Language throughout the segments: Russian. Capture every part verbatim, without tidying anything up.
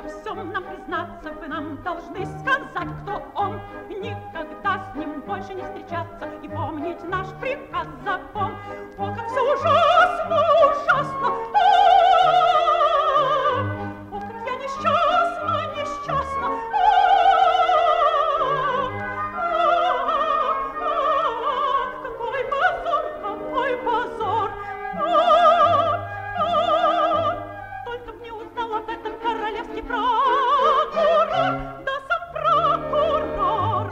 Во всем нам признаться, вы нам должны сказать, кто он. Никогда с ним больше не встречаться и помнить наш приказ закон. О, как все ужасно, ужасно! О, как я несчастна, несчастна! Какой позор, какой позор! Только б не узнал об этом королевский прокурор, да сам прокурор.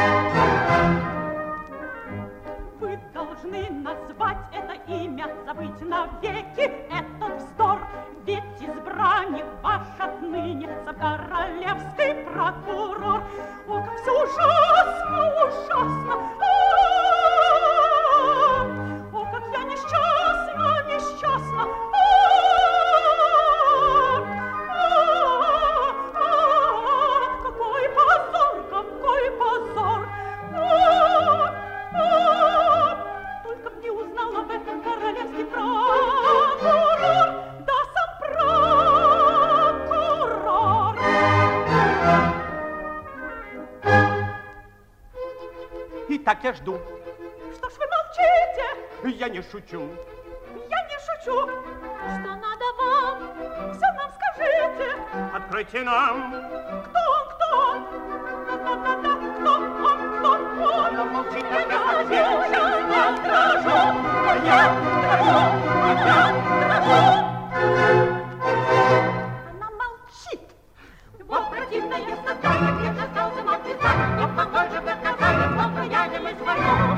Вы должны назвать это имя, забыть навеки этот вздор. Ведь избранник ваш отныне сам королевский прокурор. О, как все ужасно, ужасно! О, как я несчастна, несчастна! Какой позор, какой позор! Только б не узнал об этом королевский прокурор, да сам прокурор. Итак, я жду. Что ж вы молчите? Я не шучу. Я не шучу. Что надо вам? Все нам скажите. Откройте нам. Кто он, кто он? Да-да-да, кто он, кто он? Но молчи, Я как дрожу, я я дрожу, я дрожу, я дрожу. Она молчит. Вот противное создание, где остался мой писатель. Но какой же вы сказали, сколько я не свою.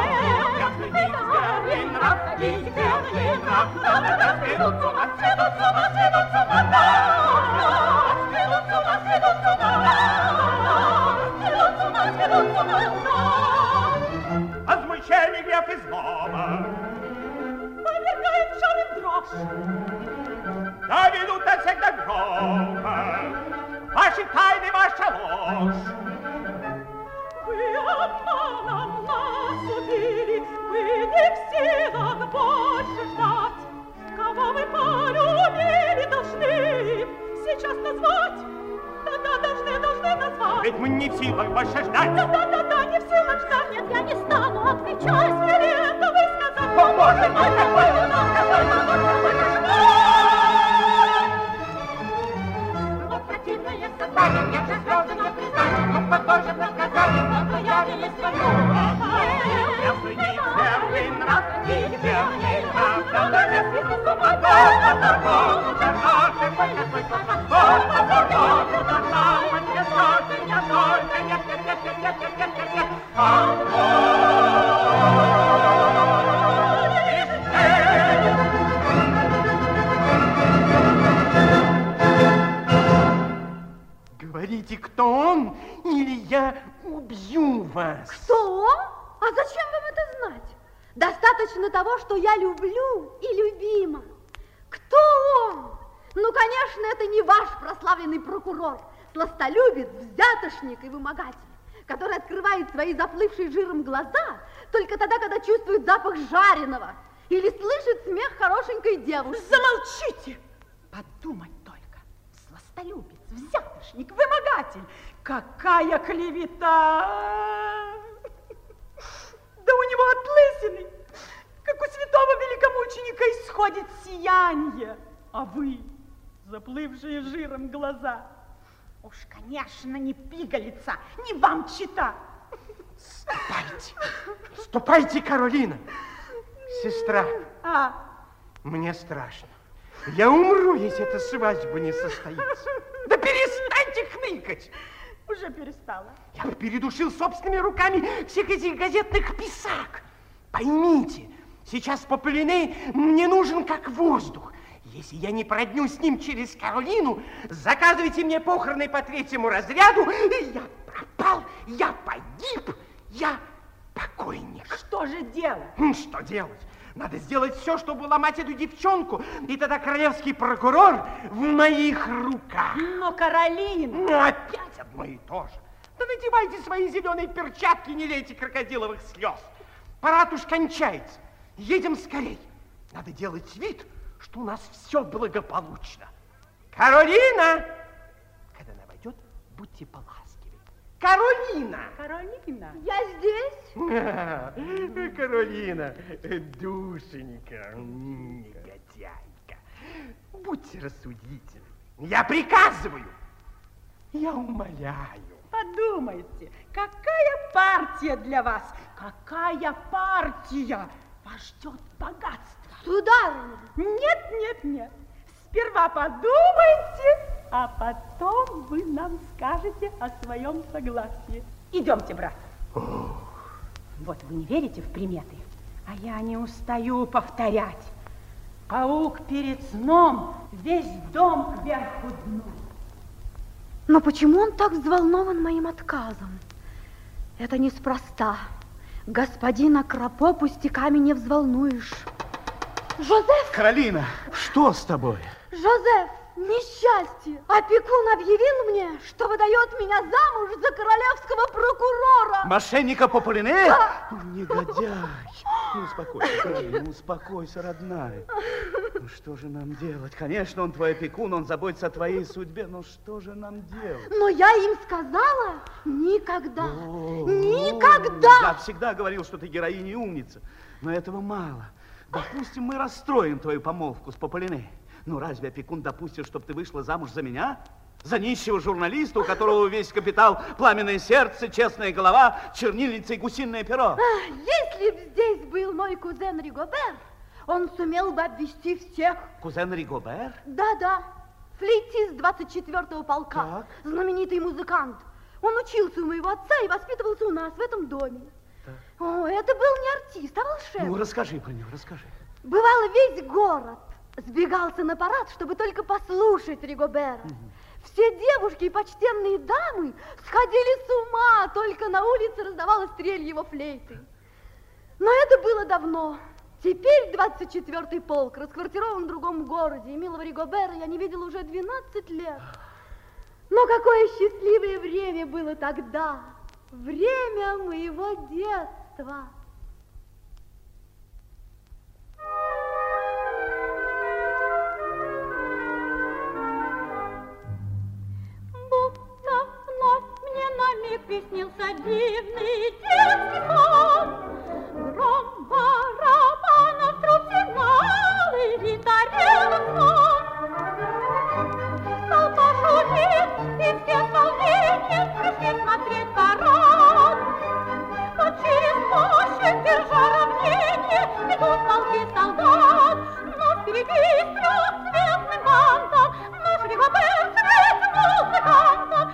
Возмущение гнев и злоба повергает в жар и дрожь. да ведут навсегда грома ваши тайны, ваша ложь. Вы обманом нас убили, вы не в силах больше ждать. Кого вы полюбили, должны сейчас назвать. Да-да, должны, должны назвать. Ведь мы не в силах больше ждать. Да-да-да, не в силах ждать. Нет, я не стану отвечать. Смели это вы сказать. О, Боже мой, какой ужас, какой позор, какой кошмар! Вот противное создание, мне же слезы на признание. Ну, какой же проказание, сколько я не свою. Если не верный нрав, не верный нрав, то даже святу помогал, помогал, ужас, какой, какой кошмар! О, помогал, ужас, мне только, мне только, нет, нет, нет, нет, нет, нет, нет, нет, нет, говорите, кто он, или я убью вас. Кто он? А зачем вам это знать? Достаточно того, что я люблю и любима. Кто он? Ну, конечно, это не ваш прославленный прокурор, сластолюбец, взятошник и вымогатель, который открывает свои заплывшие жиром глаза только тогда, когда чувствует запах жареного или слышит смех хорошенькой девушки. Замолчите! Подумать только. Сластолюбец, взятошник, вымогатель. Какая клевета! Да у него от лысины, как у святого великомученика, исходит сияние. А вы, заплывшие жиром глаза, уж, конечно, не пигалица, не вам чита. Ступайте, ступайте, Каролина. Сестра, А? мне страшно. Я умру, если эта свадьба не состоится. Да перестаньте хныкать. Уже перестала. Я бы передушил собственными руками всех этих газетных писак. Поймите, сейчас Паполине мне нужен как воздух. Если я не продню с ним через Каролину, заказывайте мне похороны по третьему разряду, и я пропал, я погиб, я покойник. Что же делать? Что делать? Надо сделать все, чтобы уломать эту девчонку, и тогда королевский прокурор в моих руках. Но, Каролина... Ну, опять одно и то же. Да надевайте свои зеленые перчатки, не лейте крокодиловых слез. Парад уж кончается. Едем скорей. Надо делать вид, что у нас все благополучно. Каролина! будьте поласкивы. Каролина! Каролина. Я здесь. А, Каролина, душенька, негодяйка, будьте рассудительны. Я приказываю, я умоляю. Подумайте, какая партия для вас, какая партия вас ждет богатство. Сударыня. Нет, нет, нет. Сперва подумайте, а потом вы нам скажете о своем согласии. Идемте, брат. Вот вы не верите в приметы, а я не устаю повторять. Паук перед сном весь дом кверху дном. Но почему он так взволнован моим отказом? Это неспроста. Господина Крапо пустяками не взволнуешь. Жозеф! Каролина, что с тобой? Жозеф, несчастье! Опекун объявил мне, что выдает меня замуж за королевского прокурора. Мошенника Пополине? Негодяй. Ну, успокойся, Каролина, успокойся, родная. Ну, что же нам делать? Конечно, он твой опекун, он заботится о твоей судьбе, но что же нам делать? Но я им сказала никогда, О, никогда. Я всегда говорил, что ты героиня и умница, но этого мало. Допустим, мы расстроим твою помолвку с Пополине. Ну, разве опекун допустит, чтобы ты вышла замуж за меня? За нищего журналиста, у которого весь капитал, пламенное сердце, честная голова, чернильница и гусиное перо. Если бы здесь был мой кузен Ригобер, он сумел бы обвести всех. Кузен Ригобер? Да-да, флейтист двадцать четвёртого полка, Так. знаменитый музыкант. Он учился у моего отца и воспитывался у нас в этом доме. Так. О, это был не артист, а волшебник. Ну, расскажи про него, расскажи. Бывало, весь город сбегался на парад, чтобы только послушать Ригобера. Угу. Все девушки и почтенные дамы сходили с ума, только на улице раздавалась трель его флейты. Но это было давно. Теперь двадцать четвёртый полк расквартирован в другом городе, и милого Ригобера я не видела уже двенадцать лет. Но какое счастливое время было тогда, время моего детства. Будто вновь мне на миг приснился дивный детский сон. Гром барабанов, труб, сигналы и тарелок сон. Толпа шумит, и все с волнением пришли смотреть парад. Вот через площадь, держа равнение, идут полки солдат. Но впереди с трехцветным бантом наш Ригобер встретил музыкантов.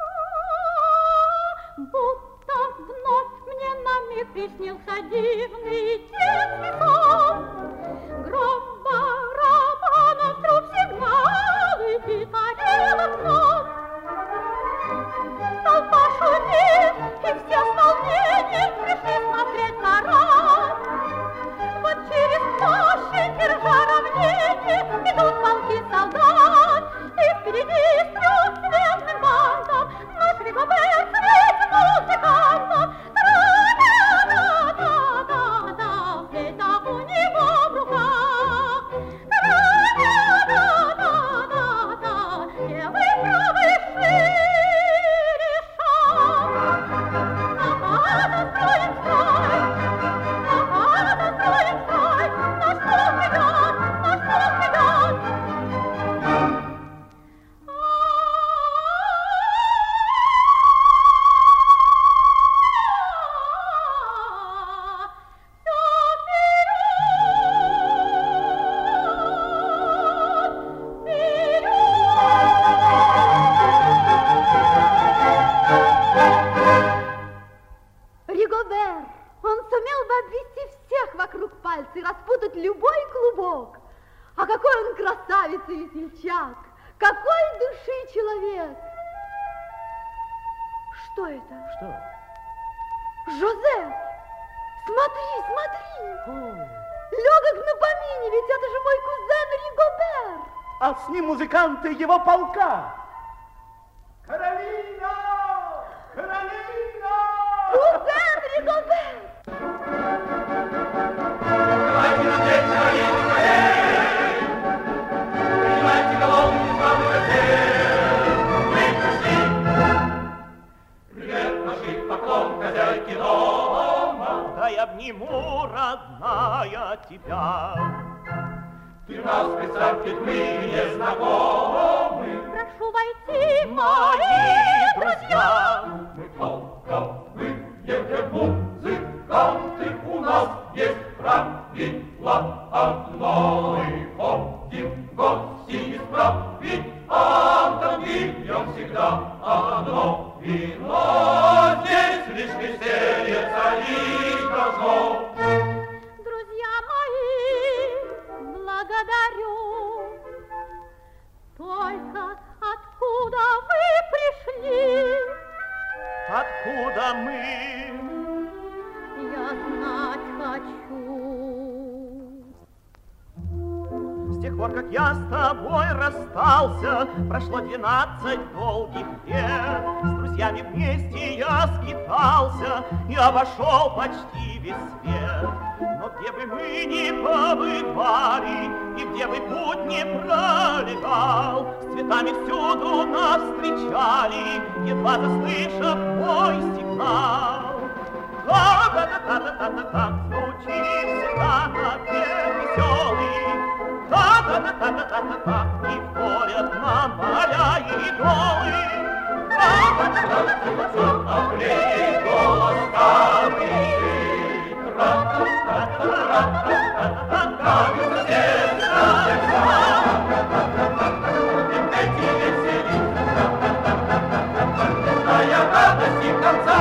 Приснился дивный глубок, а какой он красавец и весельчак, какой души человек. Что это? Что? Жозеф, смотри, смотри. Легок на помине, ведь это же мой кузен Ригобер. А с ним музыканты его полка. Каролина! Каролина! Кузен Ригобер! Привет, наших поклон, хозяйки дома. Дай обниму, родная, тебя. Ты нас представь, ведь мы не знакомы. Прошу войти, Мои друзья, Мы полковые музыканты, у нас есть правило одно. Мы ходим в гости исправить, а там пьем всегда одно вино. Здесь лишь веселье царить должно. друзья мои, благодарю. Только откуда вы пришли? откуда мы? Я знать хочу. С тех пор, как я с тобой расстался, прошло двенадцать долгих лет. С друзьями вместе я скитался и обошел почти весь свет. Но где бы мы ни побывали, и где бы путь не пролегал, с цветами всюду нас встречали, едва заслышав мой сигнал. Та-та-та-та-та-та-та, звучит всегда напев веселый. Та-та-та-та-та-та-та, и вторят нам поля и долы. Та-та-та-та-та-та, облей голос камышей. Ра-та-та-та-та-та-та, камень сердца. Эти веселиться, зная радости конца.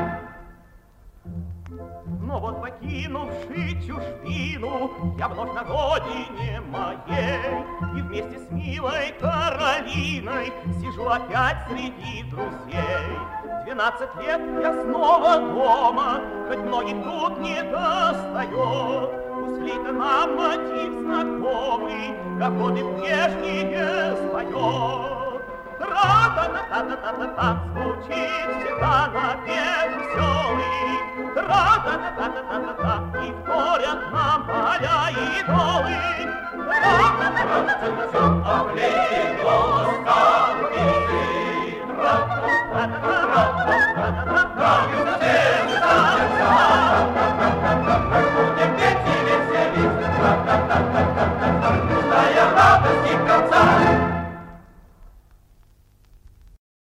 Но вот покинувши чужбину, я вновь на родине моей, и вместе с милой Каролиной сижу опять среди друзей. Двенадцать лет я снова дома, хоть многих тут не достает. У флейта нам мотив знакомый, как годы прежние споет. Тра-та-та-та-та-та-та, звучит всегда напев веселый. Тра-та-та-та-та-та-та, и вторят нам поля и долы. Облей голос